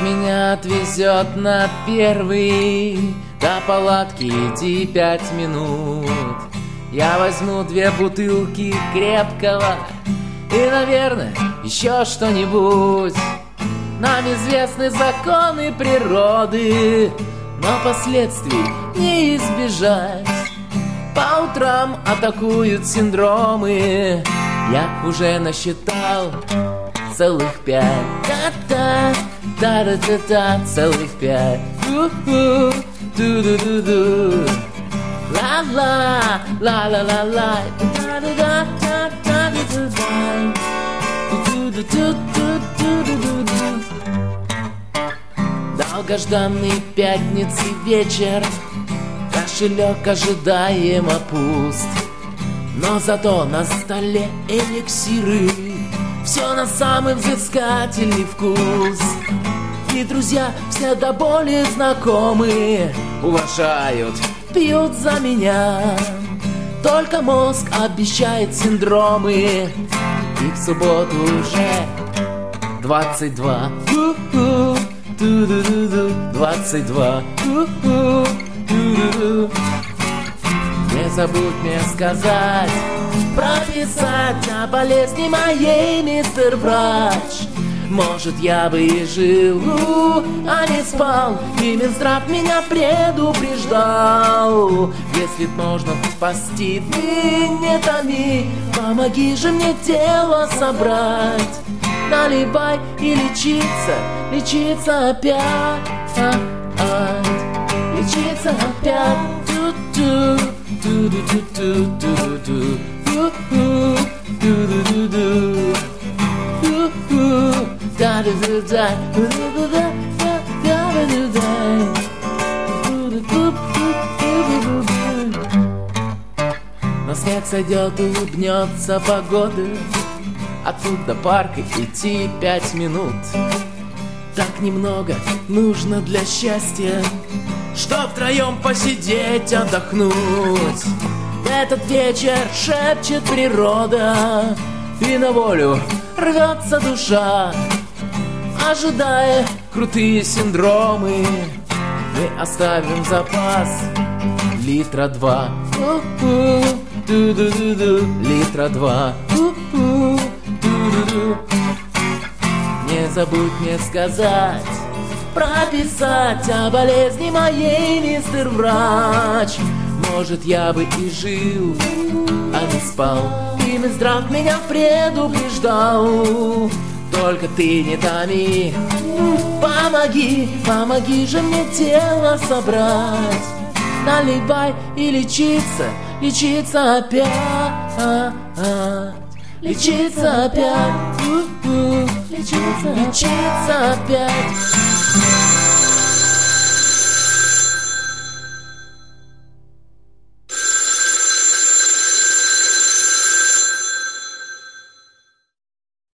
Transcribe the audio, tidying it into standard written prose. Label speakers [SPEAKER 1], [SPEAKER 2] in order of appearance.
[SPEAKER 1] меня отвезет на первый. До палатки идти 5 минут. Я возьму 2 бутылки крепкого и, наверное, еще что-нибудь. Нам известны законы природы, но последствий не избежать. По утрам атакуют синдромы. Я уже насчитал целых 5. Та-та, та-та-та-та, целых 5. Ду-ду-ду-ду. Ла-ла, ла-ла-ла-ла. Долгожданный пятницы вечер. Кошелек ожидаемо пуст, но зато на столе эликсиры. Все на самый взыскательный вкус. И друзья все до боли знакомые уважают, пьют за меня. Только мозг обещает синдромы. И в субботу уже 22. 22. Не забудь мне сказать, прописать о болезни моей, мистер врач. Может, я бы и жил, а не спал, и Минздрав меня предупреждал. Если можно спасти, ты не томи, помоги же мне тело собрать. Наливай и лечиться, лечиться опять, лечиться опять. Но снег сойдет, улыбнется погода. Отсюда до парка идти 5 минут. Так немного нужно для счастья, чтоб втроем посидеть, отдохнуть. Этот вечер шепчет природа, и на волю рвется душа. Ожидая крутые синдромы, мы оставим запас литра 2. Литра 2. Не забудь мне сказать, прописать о болезни моей, мистер врач. Может, я бы и жил, а не спал, и Минздрав меня предупреждал. Только ты не томи, помоги, помоги же мне тело собрать. Наливай и лечиться, лечиться опять. Лечиться опять, лечиться опять.